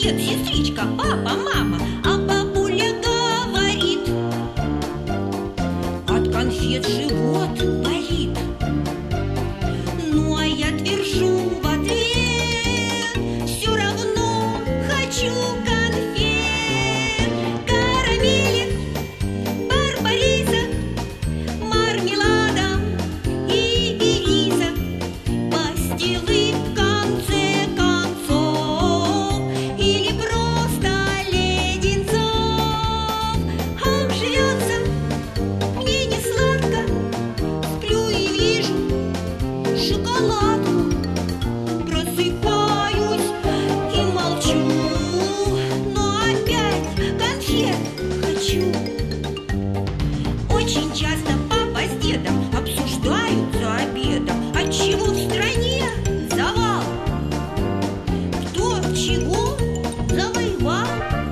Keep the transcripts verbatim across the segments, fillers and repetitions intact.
Дед, сестричка, папа, мама, а бабуля говорит: от конфет живот болит. Ну а я твержу в ответ: все равно хочу конфет. Карамелек, барбарисок, мармеладом и ирисок, пастилы в конце концов, или просто леденцов. Ах, живется мне не сладко, сплю и вижу шоколадку, просыпаюсь и молчу, но опять конфет хочу. Очень часто папа с дедом обсуждают за обедом, отчего в стране завал, кто чего завоевал.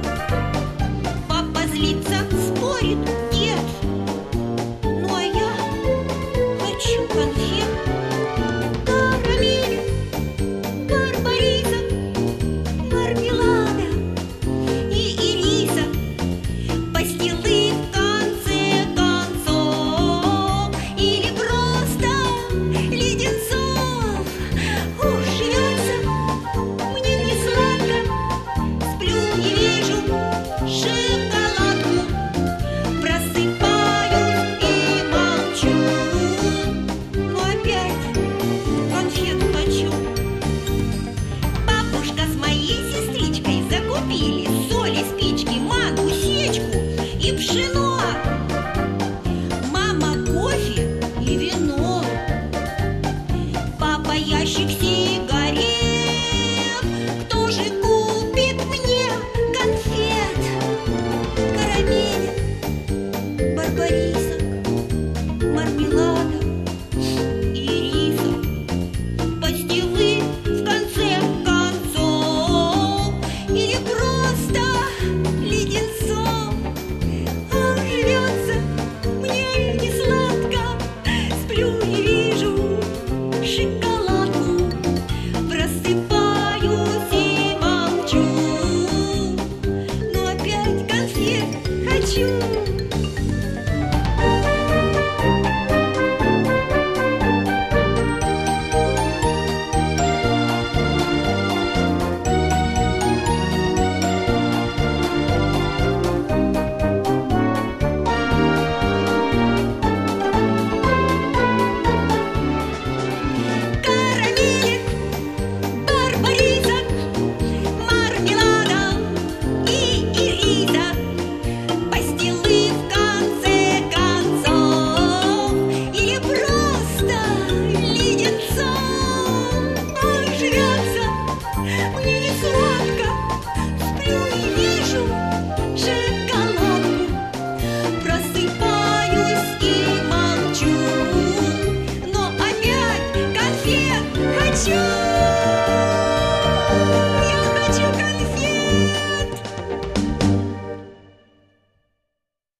Папа злится, спорит дед, ну а я хочу конфет. Карамелек, барбарисок, мармелада и ирисок, пастилы в конце концов, или просто леденцов. Ух, живется мне не сладко, сплю и вижу шоколадку, просыпаюсь и молчу, но опять конфет хочу. Бабушка с моей сестричкой закупили соли, спички, манку, сечку и пшено. Мама кофе и вино. Папа ящик